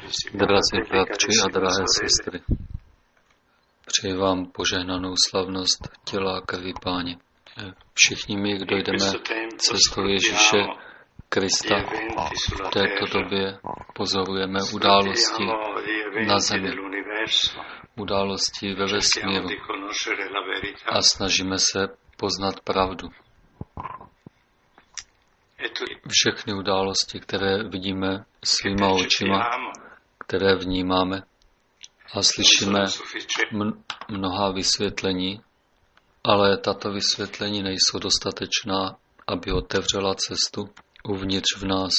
Drazí bratři a drahé sestry, přeji vám požehnanou slavnost těla a krvi Páně. Všichni my, kdo jdeme cestou Ježíše Krista, v této době pozorujeme události na zemi, události ve vesmíru a snažíme se poznat pravdu. Všechny události, které vidíme svýma očima, které vnímáme a slyšíme mnoha vysvětlení, ale tato vysvětlení nejsou dostatečná, aby otevřela cestu uvnitř v nás.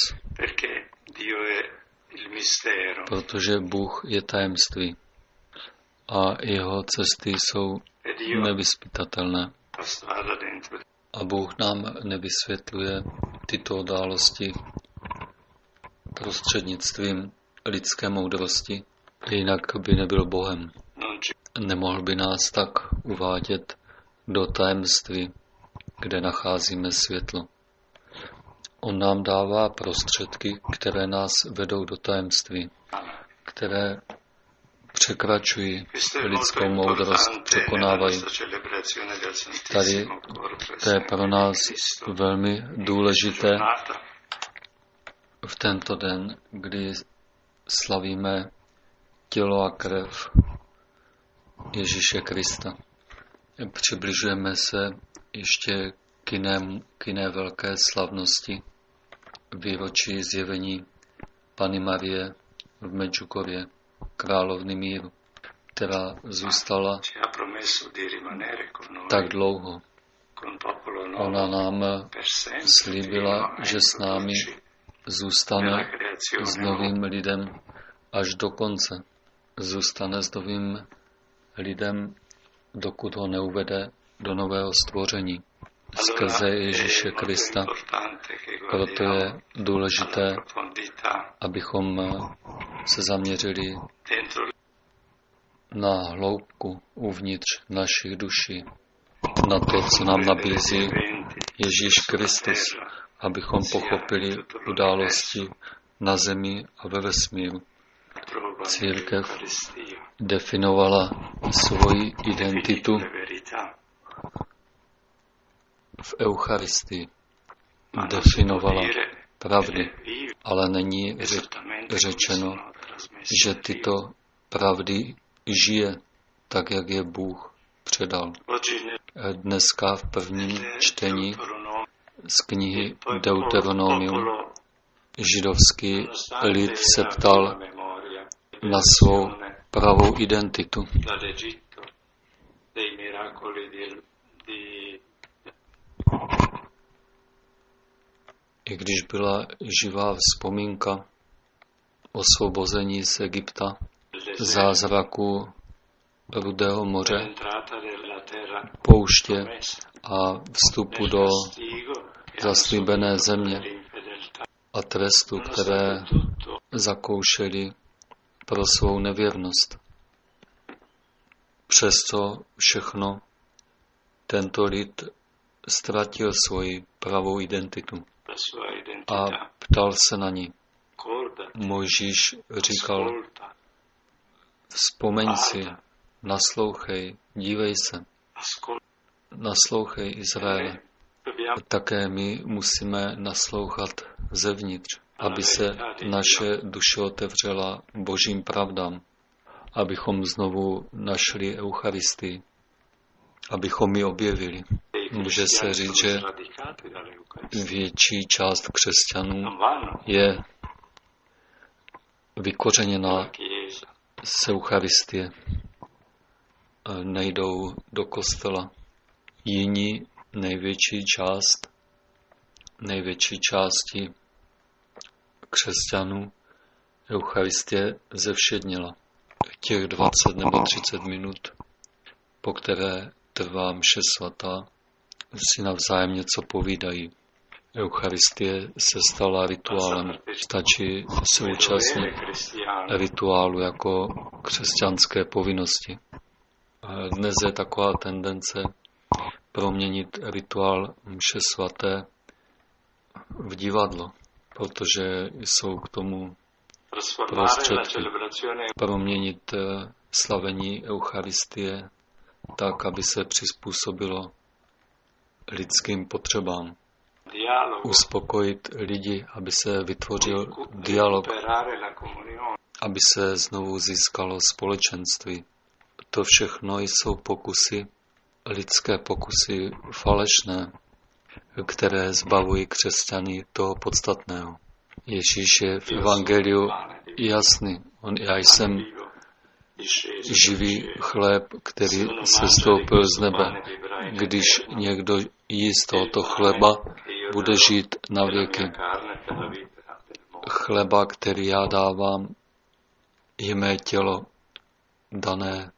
Protože Bůh je tajemství a jeho cesty jsou nevyzpytatelné. A Bůh nám nevysvětluje tyto události prostřednictvím lidské moudrosti, jinak by nebyl Bohem. Nemohl by nás tak uvádět do tajemství, kde nacházíme světlo. On nám dává prostředky, které nás vedou do tajemství, které překračují lidskou moudrost, překonávají. Tady to je pro nás velmi důležité v tento den, kdy slavíme tělo a krev Ježíše Krista. Přibližujeme se ještě k jiné velké slavnosti, výročí zjevení Panny Marie v Medjugorje, královny míru, která zůstala tak dlouho. Ona nám slíbila, že s námi zůstane s novým lidem až do konce. Zůstane s novým lidem, dokud ho neuvede do nového stvoření skrze Ježíše Krista. Proto je důležité, abychom se zaměřili na hloubku uvnitř našich duší, na to, co nám nabízí Ježíš Kristus, abychom pochopili události na zemi a ve vesmíru. Církev definovala svoji identitu v Eucharistii. Definovala pravdy, ale není řečeno, že tyto pravdy žije tak, jak je Bůh předal. Dneska v prvním čtení z knihy Deuteronomium židovský lid se ptal na svou pravou identitu. I když byla živá vzpomínka osvobození z Egypta, zázraku Rudého moře, pouště a vstupu do zaslíbené země a trestu, které zakoušeli pro svou nevěrnost. Přesto všechno tento lid ztratil svoji pravou identitu a ptal se na ní. Mojžíš říkal, vzpomeň si, naslouchej, dívej se, naslouchej Izraele. Také my musíme naslouchat zevnitř, aby se naše duše otevřela božím pravdám, abychom znovu našli Eucharistii, abychom ji objevili. Může se říct, že větší část křesťanů je vykořeněna z Eucharistie. Nejdou do kostela. Jiní největší části křesťanů Eucharistie zevšednila. Těch 20 nebo 30 minut, po které trvá mše svatá, si navzájem něco povídají. Eucharistie se stala rituálem. Stačí se účastnit rituálu jako křesťanské povinnosti. Dnes je taková tendence proměnit rituál mše svaté v divadlo, protože jsou k tomu prostředky, proměnit slavení Eucharistie tak, aby se přizpůsobilo lidským potřebám. Uspokojit lidi, aby se vytvořil dialog, aby se znovu získalo společenství. To všechno jsou pokusy, lidské pokusy falešné, které zbavují křesťany toho podstatného. Ježíš je v evangeliu jasný. Já jsem živý chléb, který sestoupil z nebe. Když někdo jí z tohoto chleba, bude žít na věky. Chleba, který já dávám, je mé tělo dané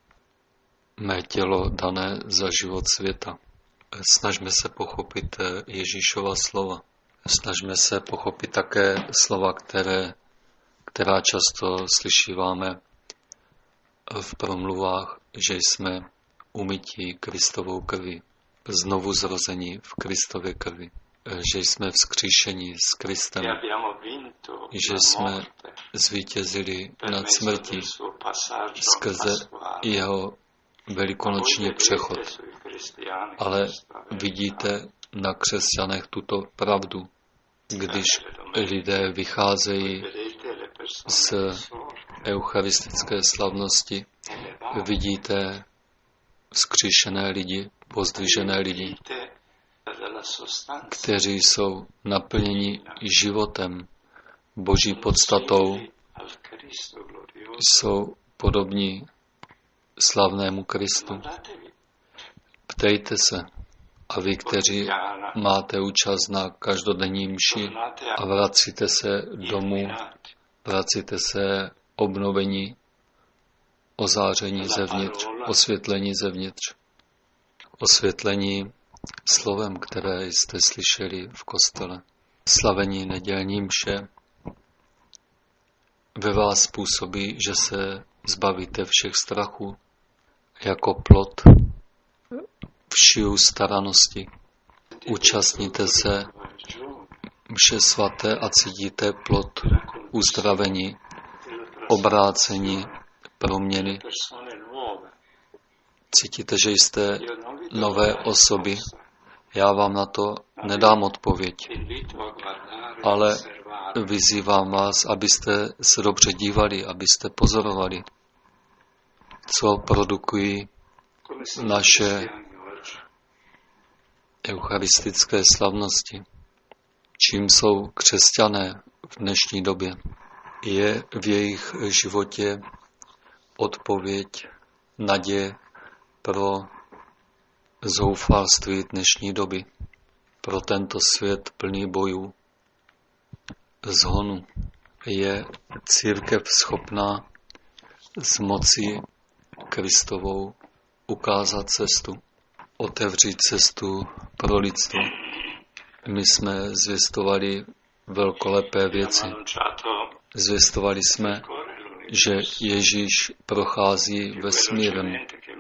za život světa. Snažme se pochopit Ježíšova slova. Snažme se pochopit také slova, která často slyšíváme v promluvách, že jsme umytí Kristovou krví, znovu zrození v Kristově krvi, že jsme vzkříšeni s Kristem, že jsme zvítězili nad smrtí skrze jeho velikonoční přechod. Ale vidíte na křesťanech tuto pravdu, když lidé vycházejí z eucharistické slavnosti, vidíte vzkříšené lidi, pozdvižené lidi, kteří jsou naplněni životem, Boží podstatou, jsou podobní slavnému Kristu. Ptejte se, a vy, kteří máte účast na každodenní mši a vracíte se domů, vracíte se obnovení, ozáření zevnitř, osvětlení zevnitř, osvětlení slovem, které jste slyšeli v kostele. Slavení nedělní mše ve vás způsobí, že se zbavíte všech strachů, jako plod všiu staranosti. Účastníte se mše svaté a cítíte plod uzdravení, obrácení, proměny. Cítíte, že jste nové osoby. Já vám na to nedám odpověď, ale vyzývám vás, abyste se dobře dívali, abyste pozorovali, co produkují naše eucharistické slavnosti. Čím jsou křesťané v dnešní době? Je v jejich životě odpověď, naděje pro zoufalství dnešní doby, pro tento svět plný bojů, zhonu. Je církev schopná s mocí Kristovou ukázat cestu, otevřít cestu pro lidstvo. My jsme zvěstovali velkolepé věci. Zvěstovali jsme, že Ježíš prochází vesmírem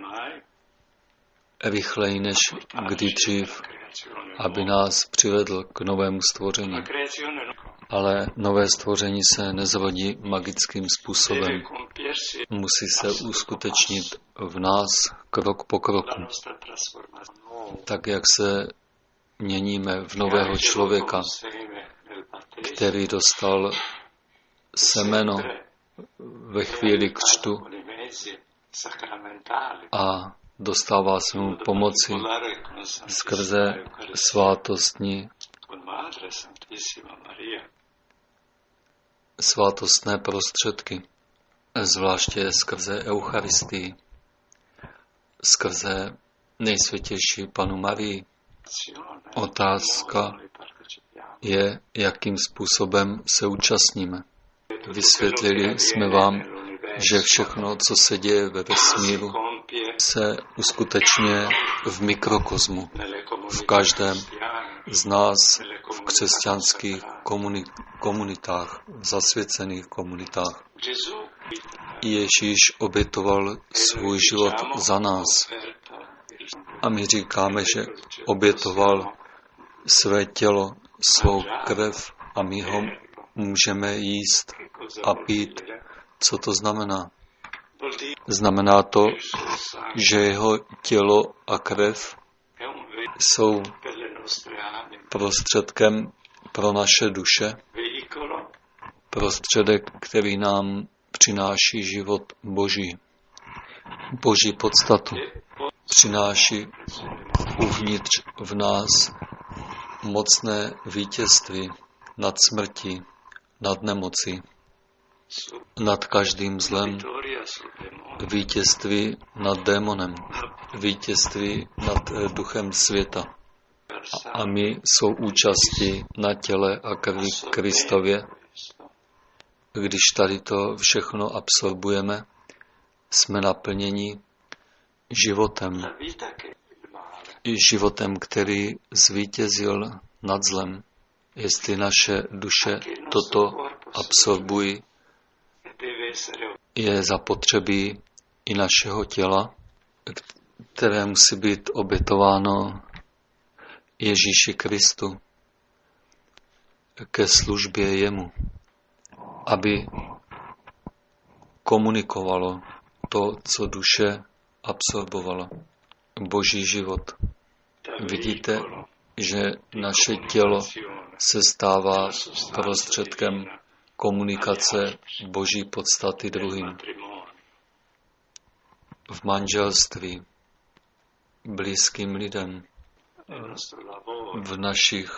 rychleji než kdy dřív, aby nás přivedl k novému stvoření. Ale nové stvoření se nezrodí magickým způsobem. Musí se uskutečnit v nás krok po kroku. Tak, jak se měníme v nového člověka, který dostal semeno ve chvíli křtu a dostává svému pomoci skrze svátostné prostředky, zvláště skrze Eucharistii, skrze nejsvětější Panu Marii. Otázka je, jakým způsobem se účastníme. Vysvětlili jsme vám, že všechno, co se děje ve vesmíru, se uskutečňuje v mikrokosmu, v každém z nás, v křesťanských komunitách, v zasvěcených komunitách. Ježíš obětoval svůj život za nás. A my říkáme, že obětoval své tělo, svou krev a my ho můžeme jíst a pít. Co to znamená? Znamená to, že jeho tělo a krev jsou prostředkem pro naše duše, prostředek, který nám přináší život Boží, Boží podstatu. Přináší uvnitř v nás mocné vítězství nad smrtí, nad nemocí, nad každým zlem, vítězství nad démonem, vítězství nad duchem světa. A my jsou účasti na těle a krvi Kristově. Když tady to všechno absorbujeme, jsme naplněni životem, který zvítězil nad zlem. Jestli naše duše toto absorbují, je zapotřebí i našeho těla, které musí být obětováno Ježíši Kristu ke službě jemu, aby komunikovalo to, co duše absorbovala. Boží život. Vidíte, že naše tělo se stává prostředkem komunikace Boží podstaty druhým. V manželství, blízkým lidem, v našich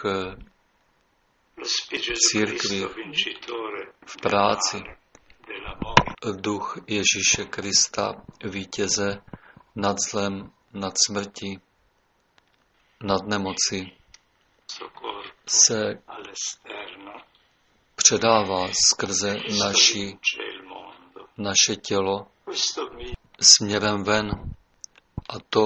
církvích, v práci. Duch Ježíše Krista, vítěze nad zlem, nad smrtí, nad nemocí, se předává skrze naše tělo směrem ven. A to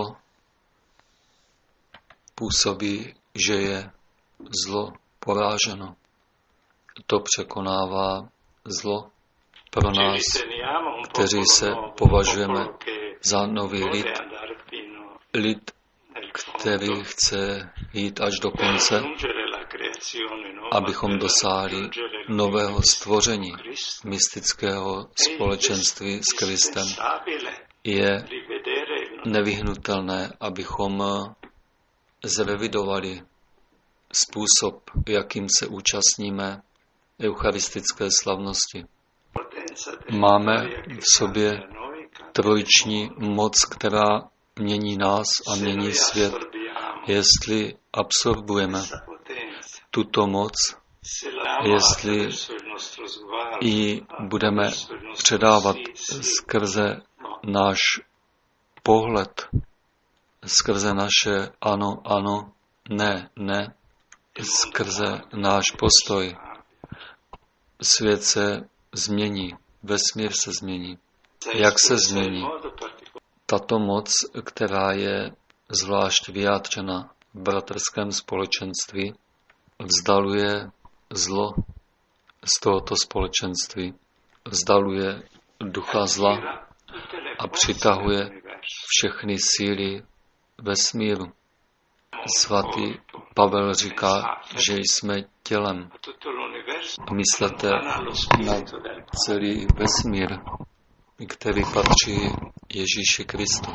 působí, že je zlo poráženo. To překonává zlo pro nás, kteří se považujeme za nový lid, který chce jít až do konce, abychom dosáhli nového stvoření, mystického společenství s Kristem. Je nevyhnutelné, abychom zrevidovali způsob, jakým se účastníme eucharistické slavnosti. Máme v sobě trojiční moc, která mění nás a mění svět. Jestli absorbujeme tuto moc, jestli ji budeme předávat skrze náš pohled, skrze naše ano, ano, ne, ne, skrze náš postoj, svět se změní, vesmír se změní. Jak se změní? Tato moc, která je zvlášť vyjádřena v bratrském společenství, vzdaluje zlo z tohoto společenství, vzdaluje ducha zla a přitahuje všechny síly vesmíru. Svatý Pavel říká, že jsme tělem. Myslete na celý vesmír, který patří Ježíši Kristu.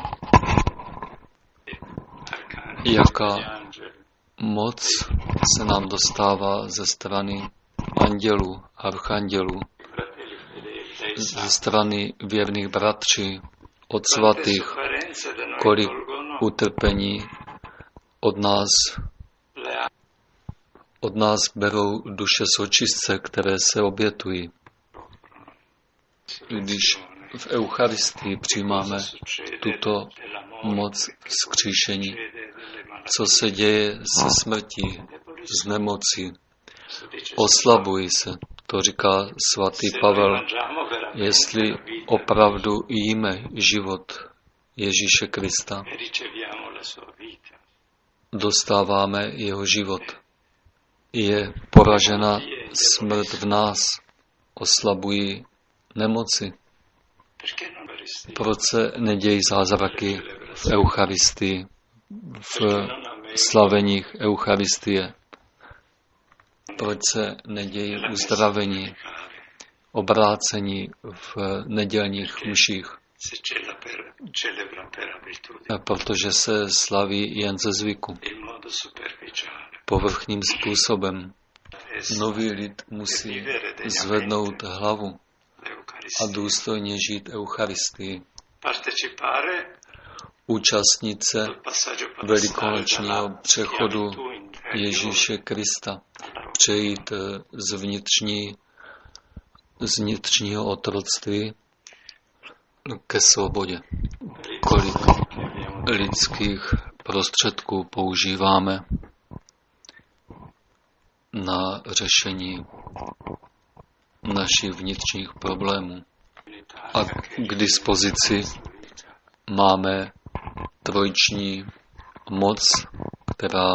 Jaká moc se nám dostává ze strany andělů, archandělů, ze strany věrných bratří, od svatých, kolik utrpení od nás berou duše sočistce, které se obětují. Když v Eucharistii přijímáme tuto moc vzkříšení, co se děje se smrtí, z nemocí, oslabují se, to říká svatý Pavel, jestli opravdu jíme život Ježíše Krista, dostáváme jeho život. Je poražena smrt v nás, oslabují nemoci. Proč se nedějí zázraky v Eucharistii, v slaveních Eucharistie? Proč se nedějí uzdravení, obrácení v nedělních mších? Protože se slaví jen ze zvyku, povrchním způsobem. Nový lid musí zvednout hlavu a důstojně žít Eucharistii. Účastnit se velikonočního přechodu Ježíše Krista, přejít z vnitřního otroctví ke svobodě. Kolik lidských prostředků používáme na řešení našich vnitřních problémů. A k dispozici máme trojiční moc, která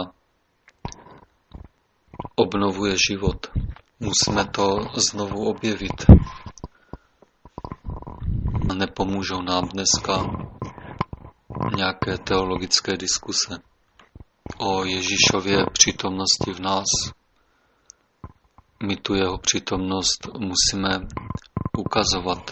obnovuje život. Musíme to znovu objevit. Nepomůžou nám dneska nějaké teologické diskuse o Ježíšově přítomnosti v nás. My tu jeho přítomnost musíme ukazovat,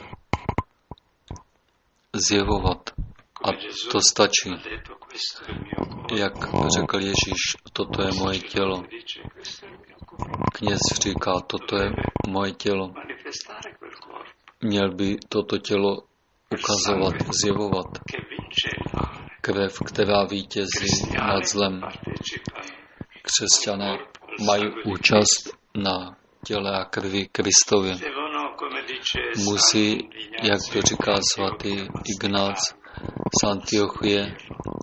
zjevovat. A to stačí. Jak řekl Ježíš, toto je moje tělo. Kněz říká, toto je moje tělo. Měl by toto tělo ukazovat, zjevovat. Krev, která vítězí nad zlem. Křesťané mají účast na těle a krvi Kristově. Musí, jak to říká svatý Ignác z Antiochie,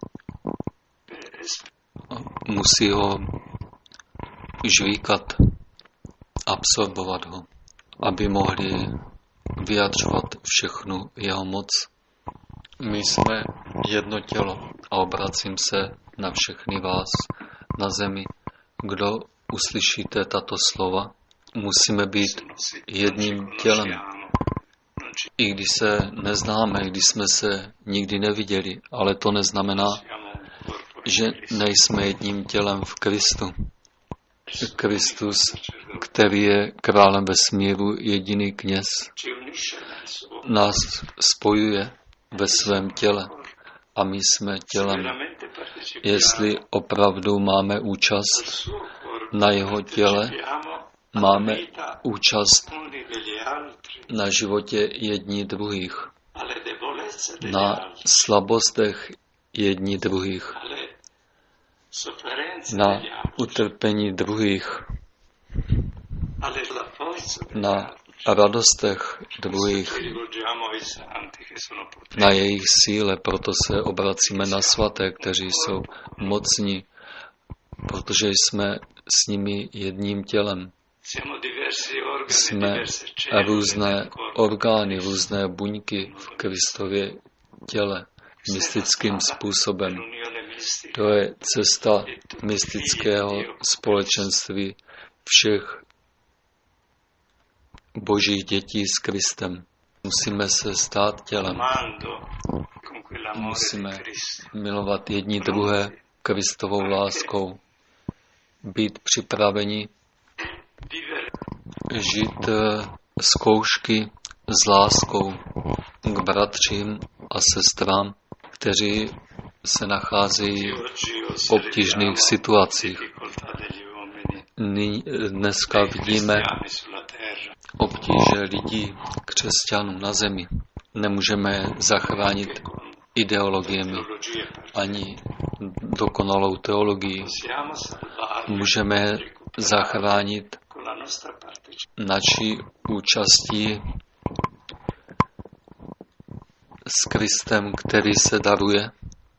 musí ho žvíkat, absorbovat ho, aby mohli vyjadřovat všechnu jeho moc. My jsme jedno tělo a obracím se na všechny vás na zemi. Kdo uslyšíte tato slova, musíme být jedním tělem. I když se neznáme, když jsme se nikdy neviděli, ale to neznamená, že nejsme jedním tělem v Kristu. Kristus, který je králem vesmíru, jediný kněz, nás spojuje ve svém těle a my jsme tělem. Jestli opravdu máme účast na jeho těle, máme účast na životě jedni druhých, na slabostech jedni druhých, na utrpení druhých, na radostech druhých, na jejich síle. Proto se obracíme na svaté, kteří jsou mocní, protože jsme s nimi jedním tělem. Jsme různé orgány, různé buňky v Kristově těle, mystickým způsobem. To je cesta mystického společenství všech božích dětí s Kristem. Musíme se stát tělem. Musíme milovat jedni druhé Kristovou láskou. Být připraveni žít zkoušky s láskou k bratřím a sestrám, kteří se nacházejí v obtížných situacích. Dneska vidíme obtíže lidí, křesťanů na zemi. Nemůžeme je zachránit ideologiemi ani dokonalou teologií. Můžeme je zachránit naší účastí s Kristem, který se daruje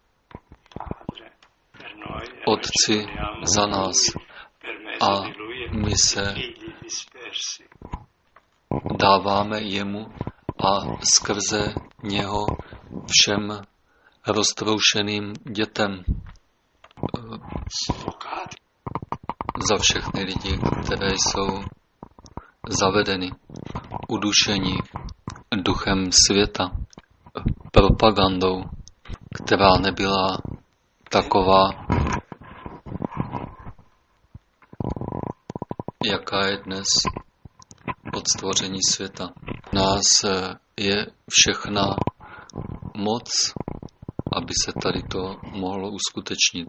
Otci za nás a my se dáváme jemu a skrze něho všem roztroušeným dětem za všechny lidi, které jsou zavedeny, udušení duchem světa, propagandou, která nebyla taková, jaká je dnes od stvoření světa. Nás je všechna moc, aby se tady to mohlo uskutečnit.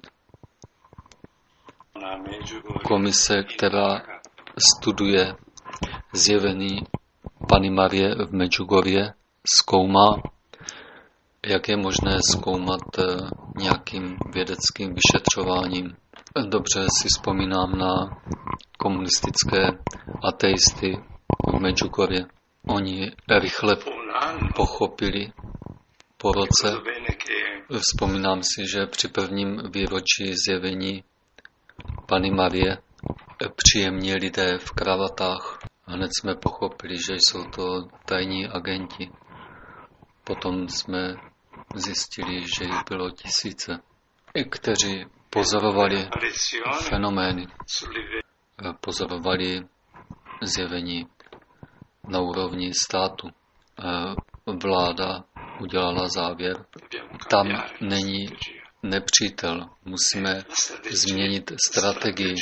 Komise, která studuje zjevení Panny Marie v Medjugorje, zkoumá, jak je možné zkoumat nějakým vědeckým vyšetřováním. Dobře si vzpomínám na komunistické ateisty v Medjugorje. Oni rychle pochopili po roce. Vzpomínám si, že při prvním výročí zjevení Panny Marie příjemní lidé v kravatách. Hned jsme pochopili, že jsou to tajní agenti. Potom jsme zjistili, že jich bylo tisíce, kteří pozorovali fenomény, pozorovali zjevení na úrovni státu. Vláda udělala závěr. Tam není nepřítel. Musíme změnit strategii.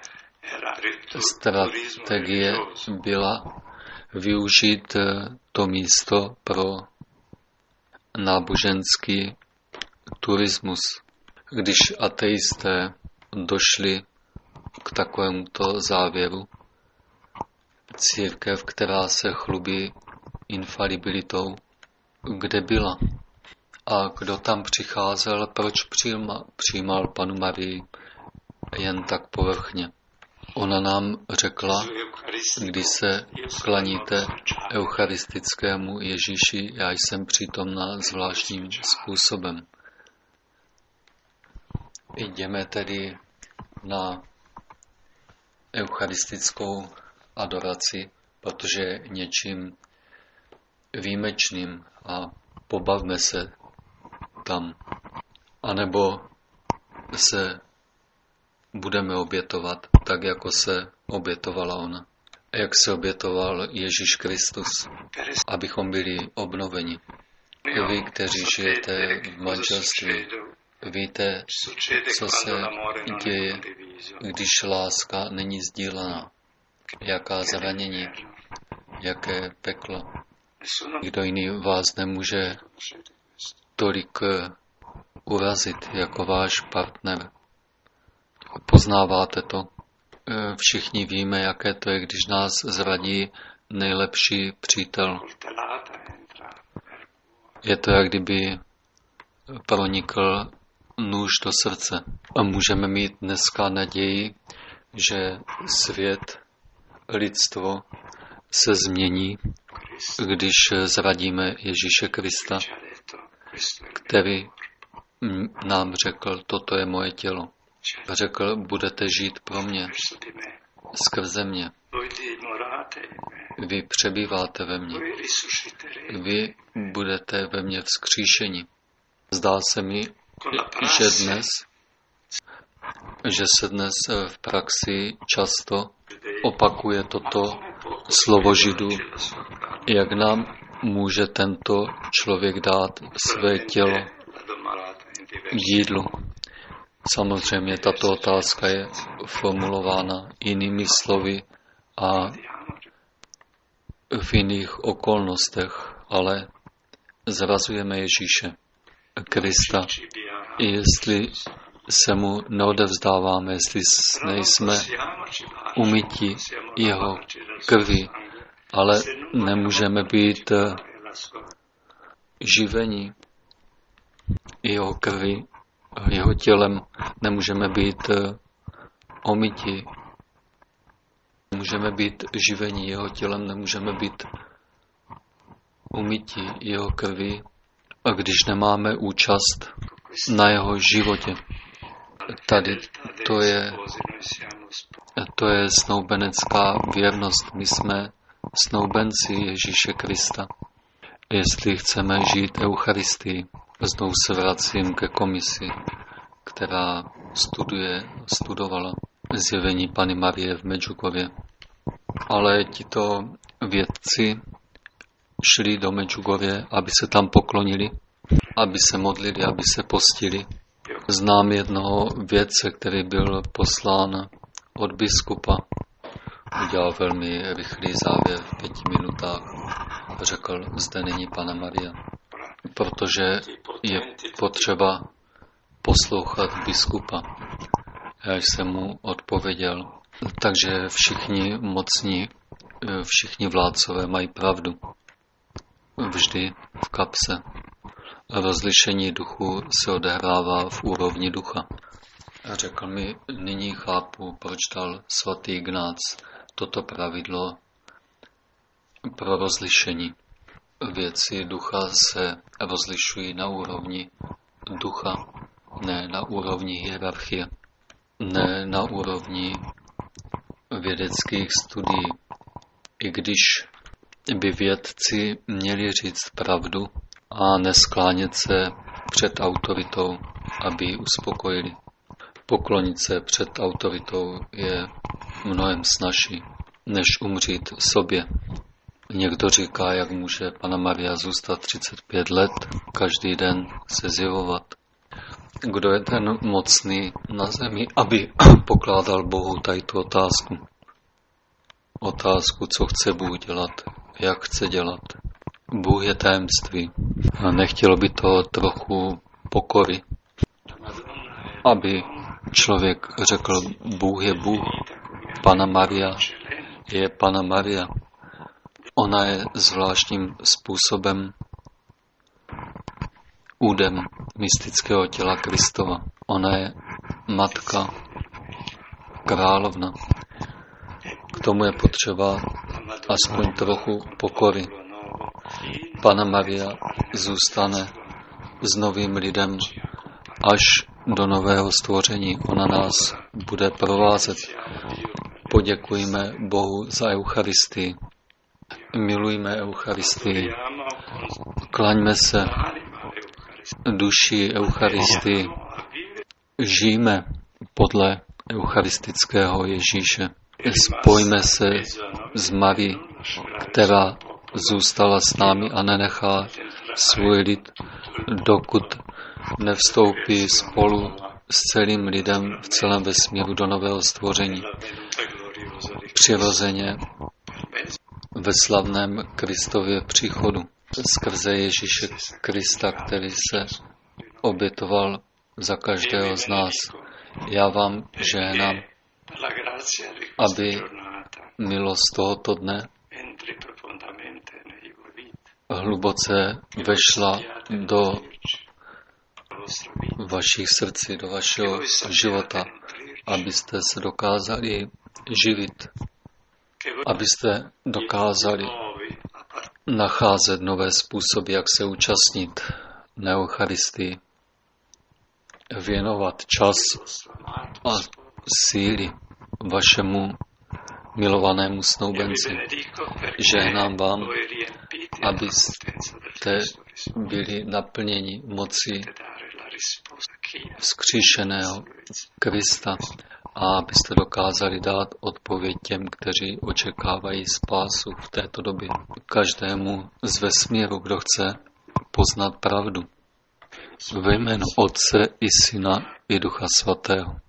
Strategie byla využít to místo pro náboženský turismus. Když ateisté došli k takovémuto závěru, církev, která se chlubí infalibilitou, kde byla a kdo tam přicházel, proč přijímal Pannu Marii jen tak povrchně. Ona nám řekla, když se klaníte eucharistickému Ježíši, já jsem přítomna zvláštním způsobem. Jdeme tedy na eucharistickou adoraci, protože je něčím výjimečným a pobavme se tam. A nebo se budeme obětovat tak, jako se obětovala ona. Jak se obětoval Ježíš Kristus, abychom byli obnoveni. Vy, kteří žijete v manželství, víte, co se děje, když láska není sdílená. Jaká zranění, jaké peklo. Nikdo jiný vás nemůže tolik urazit jako váš partner. Poznáváte to? Všichni víme, jaké to je, když nás zradí nejlepší přítel. Je to, jak kdyby pronikl nůž do srdce. A můžeme mít dneska naději, že svět, lidstvo se změní, když zradíme Ježíše Krista, který nám řekl, toto je moje tělo. Řekl, budete žít pro mě, skrze mě. Vy přebýváte ve mně. Vy budete ve mně vzkříšeni. Zdá se mi, že se dnes v praxi často opakuje toto slovo Židů. Jak nám může tento člověk dát své tělo k jídlu? Samozřejmě tato otázka je formulována jinými slovy a v jiných okolnostech, ale zrazujeme Ježíše Krista. Jestli se mu neodevzdáváme, jestli nejsme umyti jeho krví, ale nemůžeme být živeni jeho krví, jeho tělem, nemůžeme být omyti, nemůžeme být živeni jeho tělem, nemůžeme být umyti jeho krví, a když nemáme účast na jeho životě. Tady to je snoubenecká věrnost. My jsme snoubenci Ježíše Krista. Jestli chceme žít Eucharistii, znovu se vracím ke komisi, která studovala zjevení Panny Marie v Medjugorje. Ale tito vědci šli do Medjugorje, aby se tam poklonili, aby se modlili, aby se postili. Znám jednoho vědce, který byl poslán od biskupa udělal velmi rychlý závěr v 5 minutách. Řekl, zde není Panna Maria, protože je potřeba poslouchat biskupa. Já jsem mu odpověděl, takže všichni mocní, všichni vládcové mají pravdu. Vždy v kapse. Rozlišení duchu se odehrává v úrovni ducha. A řekl mi, nyní chápu, proč dal svatý Ignác toto pravidlo pro rozlišení. Věci ducha se rozlišují na úrovni ducha, ne na úrovni hierarchie, ne na úrovni vědeckých studií. I když by vědci měli říct pravdu a nesklánět se před autoritou, aby ji uspokojili. Poklonit se před autoritou je mnohem snazší, než umřít sobě. Někdo říká, jak může Panna Maria zůstat 35 let, každý den se zjevovat. Kdo je ten mocný na zemi, aby pokládal Bohu tady tu otázku? Otázku, co chce Bůh dělat, jak chce dělat. Bůh je tajemství. A nechtělo by to trochu pokory, aby člověk řekl, Bůh je Bůh, Panna Maria je Panna Maria. Ona je zvláštním způsobem údem mystického těla Kristova. Ona je matka, královna. K tomu je potřeba aspoň trochu pokory. Panna Maria zůstane s novým lidem až do nového stvoření. Ona nás bude provázet. Poděkujme Bohu za Eucharistii. Milujme Eucharistii. Klaňme se duši Eucharistii. Žijme podle eucharistického Ježíše. Spojme se s Marií, která zůstala s námi a nenechá svůj lid, dokud nevstoupí spolu s celým lidem v celém vesmíru do nového stvoření. Přirozeně ve slavném Kristově příchodu skrze Ježíše Krista, který se obětoval za každého z nás. Já vám žehnám, aby milost tohoto dne hluboce vešla do vašich srdcí, do vašeho života, abyste se dokázali živit, abyste dokázali nacházet nové způsoby, jak se účastnit na Eucharistii, věnovat čas a síly vašemu milovanému snoubenci. Žehnám vám, abyste byli naplněni moci vzkříšeného Krista a abyste dokázali dát odpověď těm, kteří očekávají spásu v této době. Každému z vesmíru, kdo chce poznat pravdu. Ve jménu Otce i Syna i Ducha Svatého.